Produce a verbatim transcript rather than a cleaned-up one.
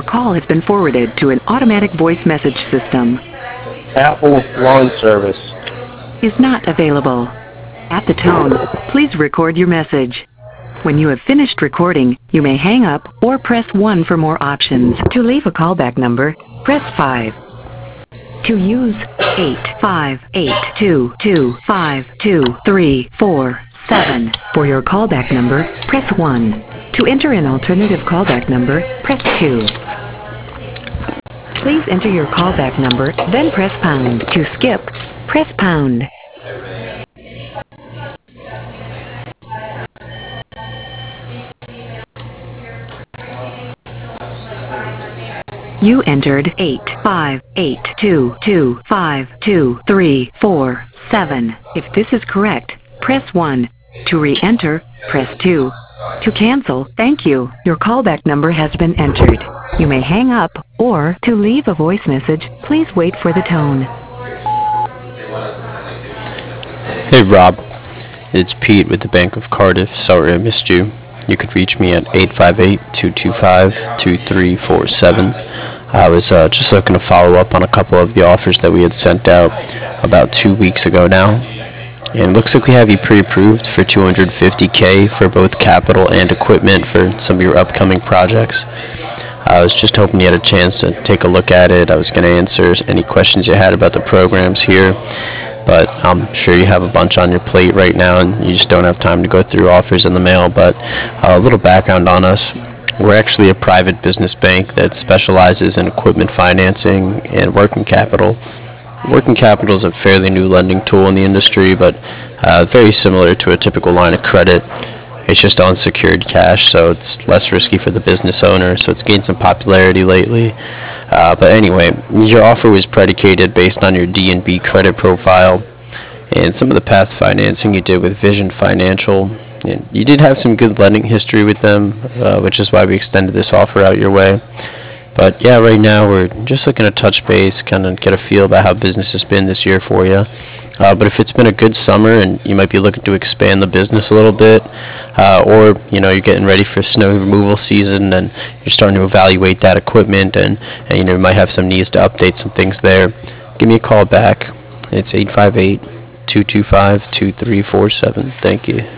call has been forwarded to an automatic voice message system. Apple lawn service. Is not available. At the tone, please record your message. When you have finished recording, you may hang up or press one for more options. To leave a callback number, press five. To use eight five eight two two five two three four seven. For your callback number, press one. To enter an alternative callback number, press two. Please enter your callback number, then press pound. To skip, press pound. You entered eight five eight two two five two three four seven. If this is correct, press one. To re-enter, press two. To cancel, thank you. Your callback number has been entered. You may hang up, or to leave a voice message, please wait for the tone. Hey Rob, it's Pete with the Bank of Cardiff. Sorry I missed you. You could reach me at eight five eight two two five two three four seven. I was uh, just looking to follow up on a couple of the offers that we had sent out about two weeks ago now. And it looks like we have you pre-approved for two hundred fifty K for both capital and equipment for some of your upcoming projects. I was just hoping you had a chance to take a look at it. I was going to answer any questions you had about the programs here, but I'm sure you have a bunch on your plate right now and you just don't have time to go through offers in the mail. But uh, a little background on us. We're actually a private business bank that specializes in equipment financing and working capital. Working capital is a fairly new lending tool in the industry, but uh, very similar to a typical line of credit. It's just unsecured cash, so it's less risky for the business owner, so it's gained some popularity lately. Uh, but anyway, your offer was predicated based on your D and B credit profile and some of the past financing you did with Vision Financial. And you did have some good lending history with them, uh, which is why we extended this offer out your way. But yeah, right now we're just looking to touch base, kind of get a feel about how business has been this year for you. Uh, but if it's been a good summer and you might be looking to expand the business a little bit, uh, or you know you're getting ready for snow removal season and you're starting to evaluate that equipment, and, and you know you might have some needs to update some things there, give me a call back. It's eight five eight two two five two three four seven. Thank you.